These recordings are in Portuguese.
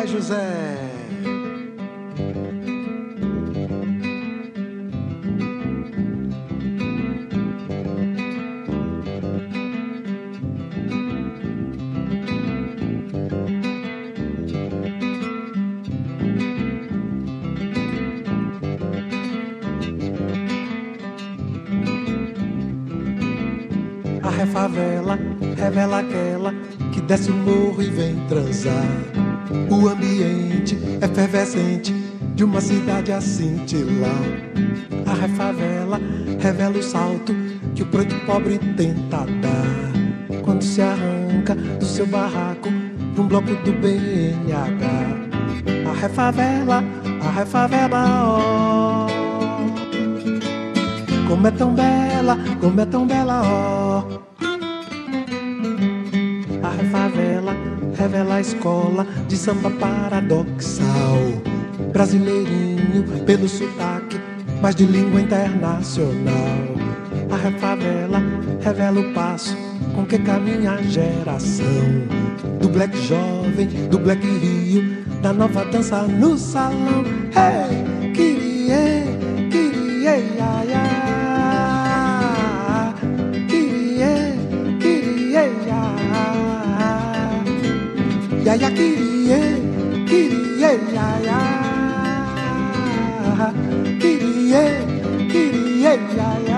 vai, José. A refavela revela aquela que desce o morro e vem transar. O ambiente efervescente de uma cidade a cintilar. A refavela revela o salto que o preto pobre tenta dar quando se arranca do seu barraco pra um bloco do BNH. A refavela, ó, como é tão bela, ó. A refavela revela a escola de samba paradoxal, brasileirinho pelo sotaque, mas de língua internacional. A refavela revela o passo com que caminha a geração do black jovem, do black rio, da nova dança no salão. Hey, Kyrie, ya, ya. Ya ya Kyrie, ya ya. Kyrie, ya ya.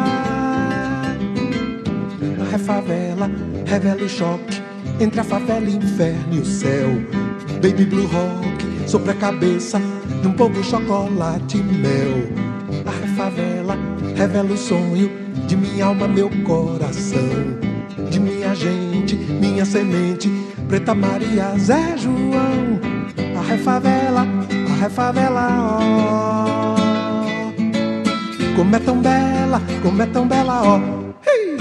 A refavela revela o choque entre a favela, inferno e o céu. Baby blue rock sobre a cabeça de um povo chocolate e mel. A refavela revela o sonho de minha alma, meu coração, de minha gente, minha semente, Preta Maria, Zé João. A refavela, ó, como é tão bela, ó. Hey!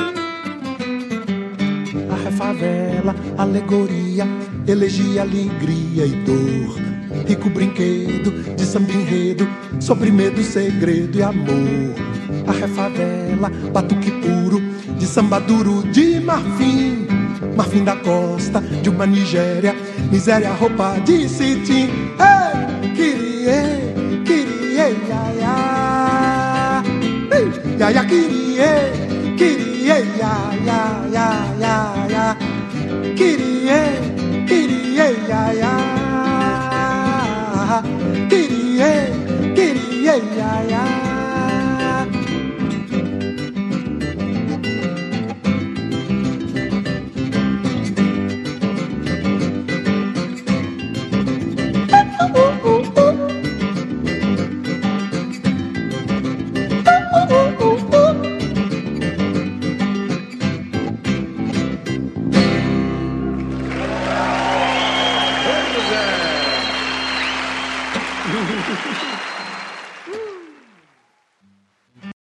A refavela, alegoria, elegia, alegria e dor. Rico brinquedo de samba enredo sobre medo, segredo e amor. A refavela, batuque puro de samba duro de marfim, marfim da costa de uma Nigéria, miséria, roupa de cetim. Ei, Kyrie, ya ya. Ei, ya ya Kyrie, ya ya ya ya. Kyrie, ya ya. Kyrie, ya ya.